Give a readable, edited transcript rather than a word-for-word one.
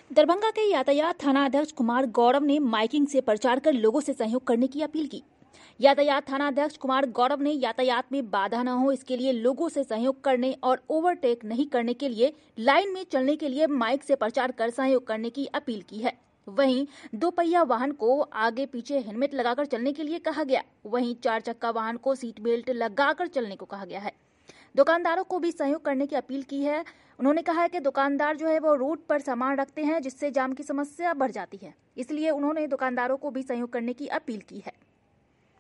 दरभंगा के यातायात थाना अध्यक्ष कुमार गौरव ने माइकिंग से प्रचार कर लोगों से सहयोग करने की अपील की। यातायात थाना अध्यक्ष कुमार गौरव ने यातायात में बाधा न हो इसके लिए लोगों से सहयोग करने और ओवरटेक नहीं करने के लिए लाइन में चलने के लिए माइक से प्रचार कर सहयोग करने की अपील की है। वहीं 2 पहिया वाहन को आगे पीछे हेलमेट लगाकर चलने के लिए कहा गया। वहीं 4 चक्का वाहन को सीट बेल्ट लगाकर चलने को कहा गया है। दुकानदारों को भी सहयोग करने की अपील की है। उन्होंने कहा है कि दुकानदार जो है वो रोड पर सामान रखते हैं जिससे जाम की समस्या बढ़ जाती है, इसलिए उन्होंने दुकानदारों को भी सहयोग करने की अपील की है।